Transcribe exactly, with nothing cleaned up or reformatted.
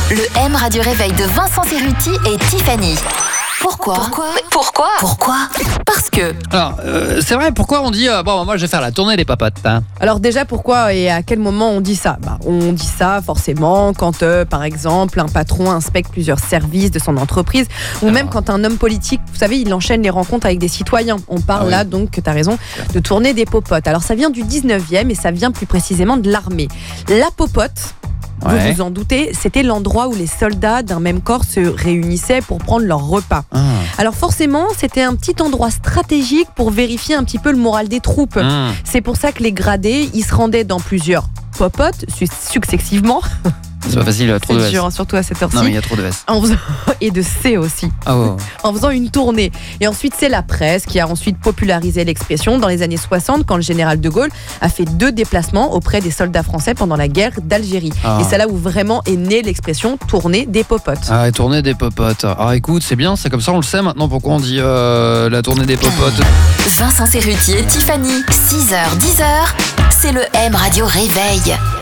Le M Radio Réveil de Vincent Cerruti et Tiffany. Pourquoi Pourquoi Pourquoi Pourquoi Parce que... Alors, euh, c'est vrai, pourquoi on dit euh, bon, moi je vais faire la tournée des papotes hein. Alors déjà, pourquoi et à quel moment on dit ça bah, On dit ça forcément quand, euh, par exemple, un patron inspecte plusieurs services de son entreprise ou Alors... même quand un homme politique, vous savez, il enchaîne les rencontres avec des citoyens. On parle ah, oui. là, donc, tu as raison, de tournée des popotes. Alors ça vient du dix-neuvième et ça vient plus précisément de l'armée. La popote... Vous ouais. vous en doutez, c'était l'endroit où les soldats d'un même corps se réunissaient pour prendre leur repas. Ah. Alors forcément, c'était un petit endroit stratégique pour vérifier un petit peu le moral des troupes. Ah. C'est pour ça que les gradés, ils se rendaient dans plusieurs popotes successivement. C'est pas facile, il y a trop c'est de S. dur, surtout à cette heure-ci. Non, mais il y a trop de S. En faisant... Et de C aussi. Ah oh. En faisant une tournée. Et ensuite, c'est la presse qui a ensuite popularisé l'expression dans les années soixante, quand le général de Gaulle a fait deux déplacements auprès des soldats français pendant la guerre d'Algérie. Ah. Et c'est là où vraiment est née l'expression tournée des popotes. Ah, tournée des popotes. Ah, écoute, c'est bien, c'est comme ça, on le sait maintenant pourquoi on dit euh, la tournée des popotes. Vincent Cerruti et Tiffany, six heures dix, c'est le M Radio Réveil.